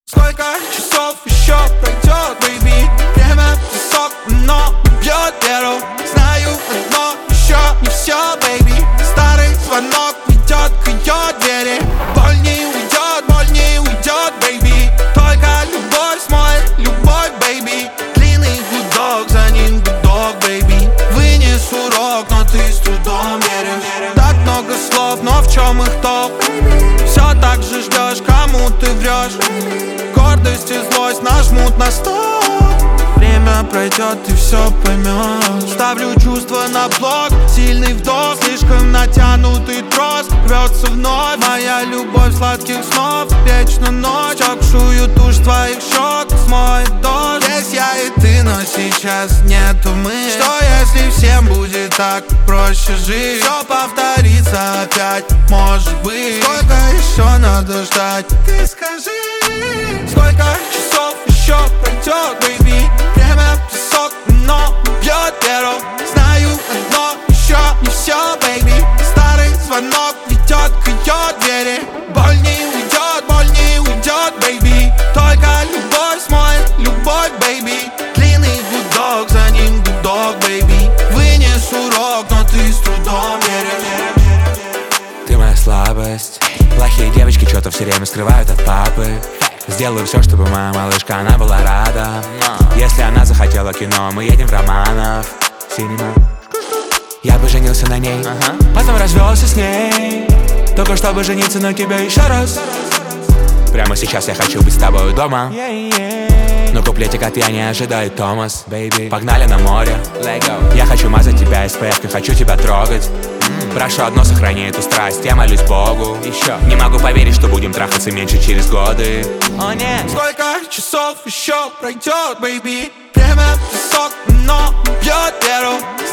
Сколько часов еще пройдет, бэйби? Время песок, но бьет веру. Знаю одно, еще не все, бэйби. Старый звонок ведет к ее двери. Боль не уйдет, бэйби. Только любовь смоет любовь, бэйби. Длинный гудок, за ним гудок, бэйби. Вынес урок, но ты с трудом веришь. Так много слов, но в чем их толк? Все так же ждешь, кому ты врешь. Гордость и злость нажмут на стоп. Время пройдет, ты все поймешь. Ставлю чувства на блок. Сильный вдох, слишком натянутый трос. Рвется вновь моя любовь сладких снов. Вечно ночь, окшую тушь твоих щек. Смоет дождь. Здесь я и ты, но сейчас нету мы. Что если всем будет так проще жить? Все повторится опять, может быть. Сколько еще надо ждать? Ты скажи. Сколько часов еще пройдет, бэйби? Время песок, но бьет веру. Знаю одно, еще не все, бэйби. Старый звонок ведет к ее двери. Боль не уйдет, бэйби. Только любовь смоет любовь, бэйби. Длинный гудок, за ним гудок, бэйби. Вынес урок, но ты с трудом веришь. Ты моя слабость. Плохие девочки что-то все время скрывают от папы. Сделаю все, чтобы моя малышка, она была рада. Если она захотела кино, мы едем в Романов. Синема. Я бы женился на ней, потом развелся с ней, только чтобы жениться на тебе еще раз. Прямо сейчас я хочу быть с тобой дома. Но куплетик от я не ожидает, Томас, baby. Погнали на море, я хочу мазать тебя SPF, хочу тебя трогать. Прошу одно, сохрани эту страсть, я молюсь Богу. Еще не могу поверить, что будем трахаться меньше через годы. О нет. Сколько часов еще пройдет, бэйби? Время песок, но бьет веру.